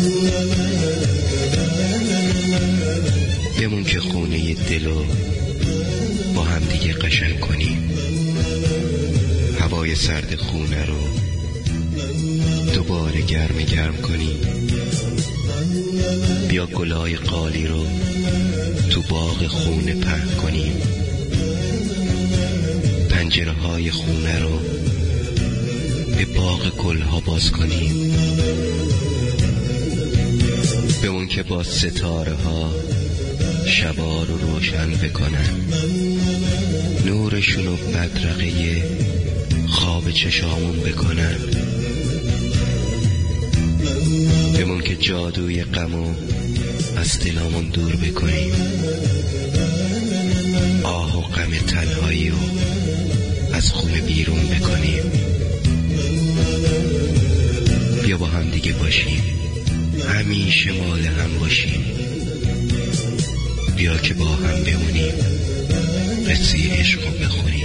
بمون که خونه دلو با هم دیگه قشنگ کنیم، هوای سرد خونه رو دوباره گرم کنیم. بیا گلای قالی رو تو باغ خونه پهن کنیم، پنجره های خونه رو به باغ گلها باز کنیم. بمون که با ستاره ها شبا رو روشن بکنن، نورشون رو بدرقه خواب چشامون بکنن. بمون که جادوی غمو از دلامون دور بکنیم، آه و غم تنهایی رو از خونه بیرون بکنیم. بیا با هم دیگه باشیم، همیشه مال هم باشیم. بیا که با هم بمونیم، قصه عشق رو بخونیم.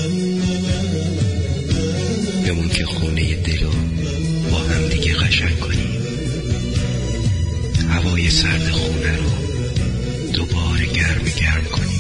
بمون که خونه دلو با هم دیگه قشنگ کنیم، هوای سرد خونه رو دوباره گرم کنیم.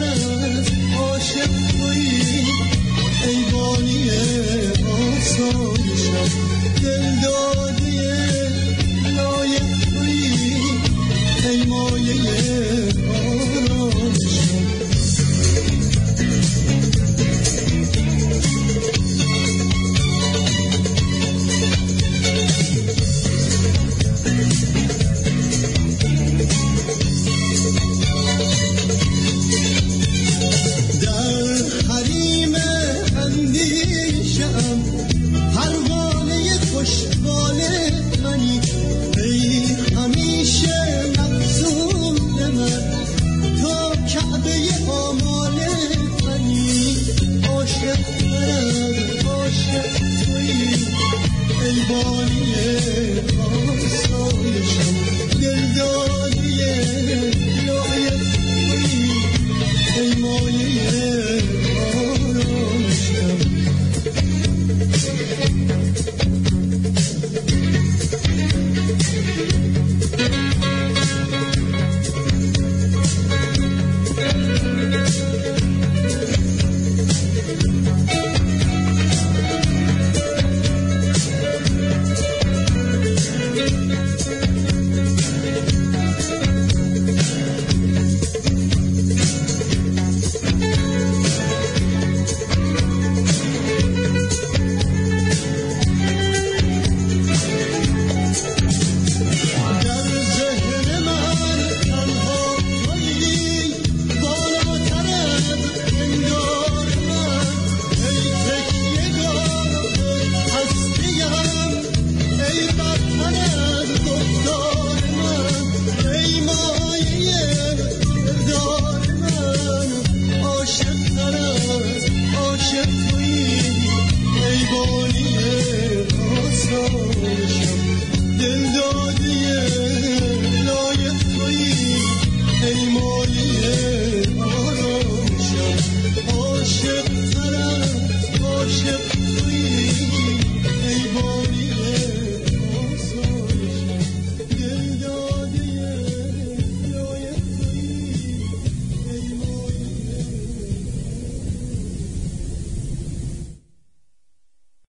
عاشق تویی ای بانی آسان